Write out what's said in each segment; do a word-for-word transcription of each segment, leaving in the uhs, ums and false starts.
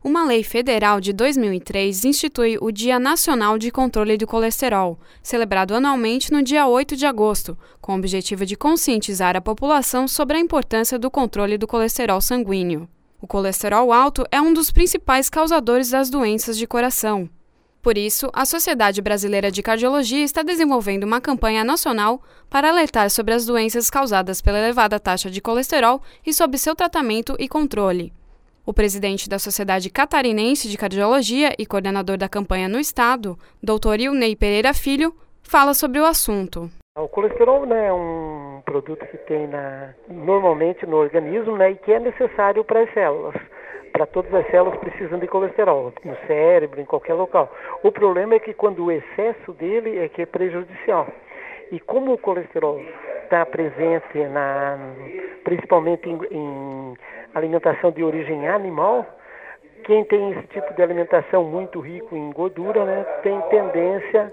Uma lei federal de dois mil e três institui o Dia Nacional de Controle do Colesterol, celebrado anualmente no dia oito de agosto, com o objetivo de conscientizar a população sobre a importância do controle do colesterol sanguíneo. O colesterol alto é um dos principais causadores das doenças de coração. Por isso, a Sociedade Brasileira de Cardiologia está desenvolvendo uma campanha nacional para alertar sobre as doenças causadas pela elevada taxa de colesterol e sobre seu tratamento e controle. O presidente da Sociedade Catarinense de Cardiologia e coordenador da campanha no estado, doutor Ilnei Pereira Filho, fala sobre o assunto. O colesterol, né, é um produto que tem na, normalmente no organismo, né, e que é necessário para as células. Para todas as células precisam de colesterol, no cérebro, em qualquer local. O problema é que quando o excesso dele é que é prejudicial. E como o colesterol está presente na, principalmente em, em alimentação de origem animal, quem tem esse tipo de alimentação muito rico em gordura, né, tem tendência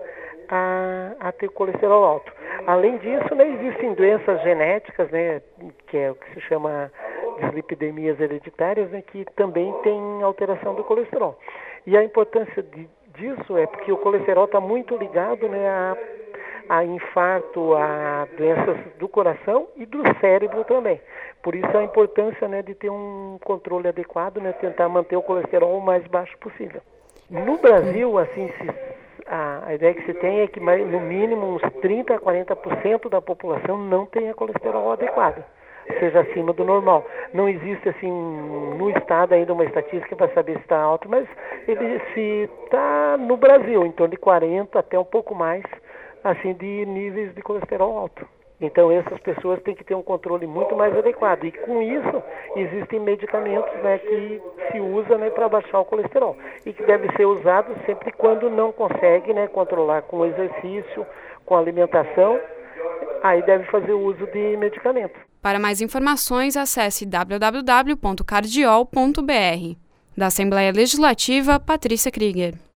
a, a ter colesterol alto. Além disso, né, existem doenças genéticas, né, que é o que se chama dislipidemias hereditárias, né, que também tem alteração do colesterol. E a importância de, disso é porque o colesterol está muito ligado, né, a a infarto, a doenças do coração e do cérebro também. Por isso a importância, né, de ter um controle adequado, né, tentar manter o colesterol o mais baixo possível. No Brasil, assim, se, a, a ideia que se tem é que no mínimo uns trinta a quarenta por cento da população não tenha colesterol adequado, seja acima do normal. Não existe, assim, no estado ainda uma estatística para saber se está alto, mas ele se está no Brasil, em torno de quarenta até um pouco mais, assim, de níveis de colesterol alto. Então essas pessoas têm que ter um controle muito mais adequado. E com isso existem medicamentos, né, que se usa, né, para baixar o colesterol. E que deve ser usado sempre quando não consegue, né, controlar com exercício, com alimentação. Aí deve fazer o uso de medicamento. Para mais informações, acesse w w w ponto cardiol ponto b r. Da Assembleia Legislativa, Patrícia Krieger.